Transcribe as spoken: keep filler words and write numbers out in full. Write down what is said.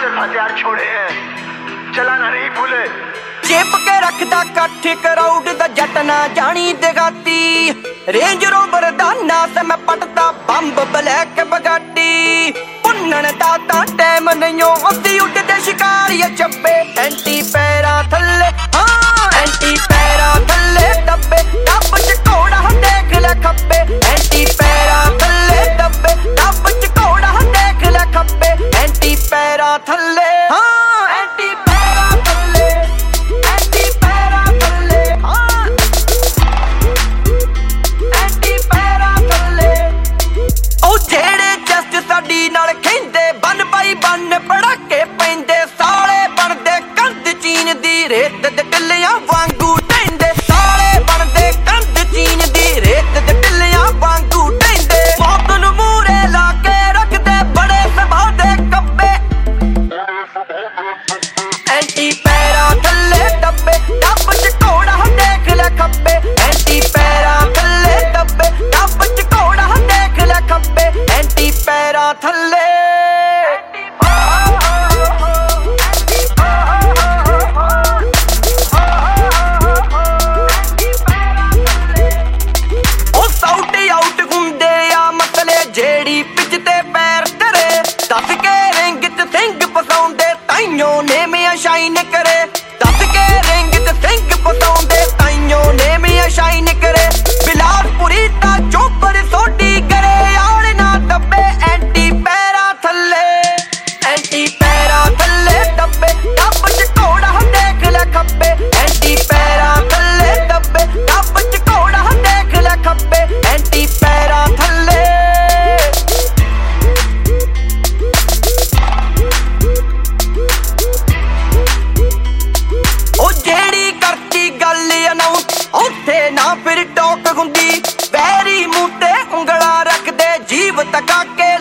हथियार छोड़े हैं, चलाना नहीं भूले। चेप के रखदा कट्ठ कराउड दा जट ना जानी देगाती, रेंज रोवर दा नास मैं पटदा बंब ब्लैक बगाटी। भुन्नण दा तां टैम नहीं उदी उडदे शिकारी चब्बे, एंटी पैरा थल्ले हाँ एंटी पैरा थल्ले दब्बे, डब च घोड़ा देख ले खब्बे, एंटी पैरा थल्ले दब्बे, डब च घोड़ा देख ले खब्बे, एंटी पैरा थल्ले हाँ एंटी पैरा थल्ले, एंटी पैरा थल्ले हाँ एंटी पैरा थल्ले। ओ जेड़े जस्ट साडी नाल खेंदे बन पाई बन पड़ाके पैंदे, साले बनदे कंध चीन दी रेत दे टिल्लियां वांगू ढैंदे, साले बनदे कंध चीन दी रेत दे टिल्लियां वांगू ढैंदे। मौत नूं मूहरे ला के रखदे बड़े सुभाਅ दे कब्बे, एंटी पैरा थल्ले दब्बे, डब च घोड़ा देख ले खब्बे, एंटी पैरा थल्ले दब्बे, डब च घोड़ा देख ले खब्बे, एंटी पैरा थल्ले। जेड़ी पिच ते पैर करे, दस के रिंग च सिंह फसाउंदे ताइयों ने मियां शाइन करे, दस के रिंग च सिंह फसाउंदे ताइयों ने मियां शाइन करे। बिलासपुरी दा चोपर सोडी करे आल ना दब्बे, एंटी पैरा थल्ले एंटी पैरा थल्ले दब्बे, डब च घोड़ा देख ले खब्बे, एंटी पैरा थल्ले दब्बे, डब च घोड़ा देख ले खब्बे, एंटी पैरा थल्ले। ਉੱਥੇ ਨਾ ਫਿਰ ਟੋਕ ਹੁੰਦੀ, ਵੈਰੀ ਮੂੰਹ ਤੇ ਉਂਗਲਾਂ ਰੱਖਦੇ, ਜੀਭ ਤਕਾ ਕੇ